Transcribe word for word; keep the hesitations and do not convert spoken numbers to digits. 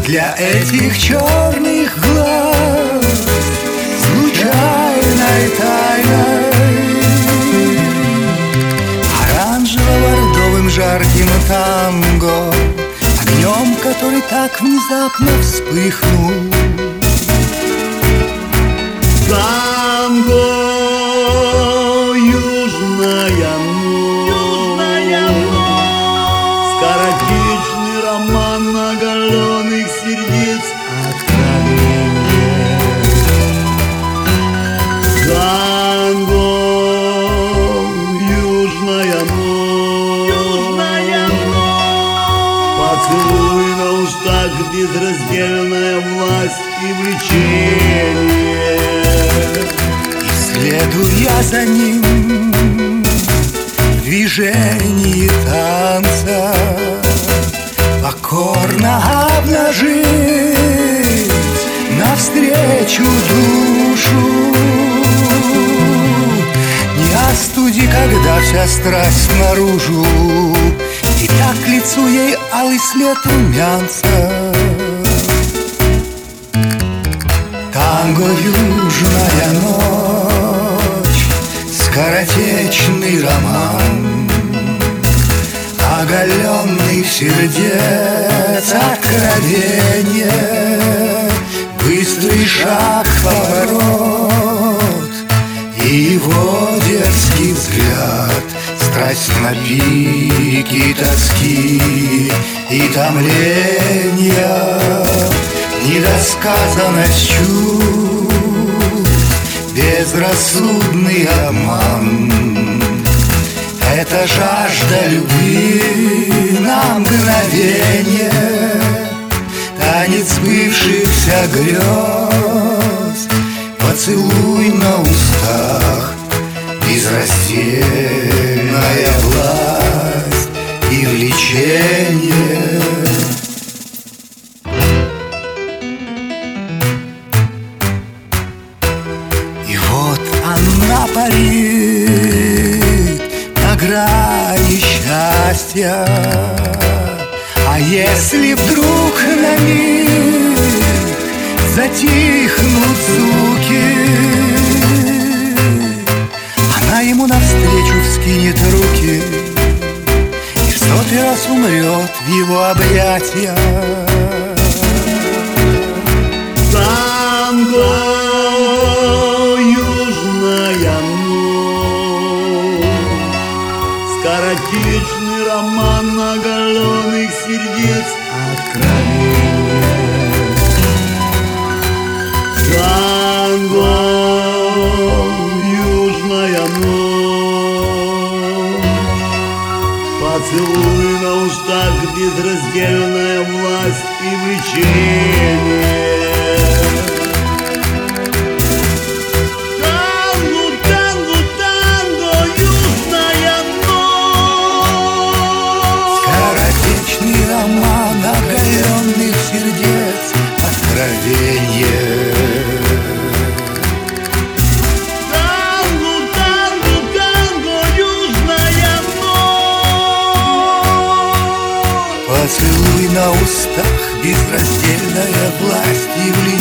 для этих черных глаз случайной тайной, оранжево-бордовым жарким танго, огнем, который так внезапно вспыхнул. Танго, южная ночь, южная ночь, скоротечный роман оголенных сердец, откровение. Танго, южная ночь, южная ночь, поцелуй на устах, безраздельная власть и влечение. Следуя за ним в движении танца, покорно обнажить навстречу душу. Не остуди, когда вся страсть наружу, и так к лицу ей алый след румянца. Танго, южная ночь, скоротечный роман оголенных сердец, откровение, быстрый шаг, поворот и его дерзкий взгляд, страсть на пике тоски и томления, недосказанность чувств, безрассудный обман. Это жажда любви на мгновение, танец сбывшихся грез, поцелуй на устах, безраздельная власть и влечение. Она парит на грани счастья, а если вдруг на миг затихнут звуки, она ему навстречу вскинет руки и в сотый раз умрет в его объятиях. Танго, южная ночь, скоротечный роман оголенных сердец, откровение. Танго, южная ночь, поцелуй на устах, безраздельная власть и влечение. Роман оголенных сердец, откровение. Танго, танго, танго, южная ночь. Поцелуй на устах, безраздельная власть и влияние.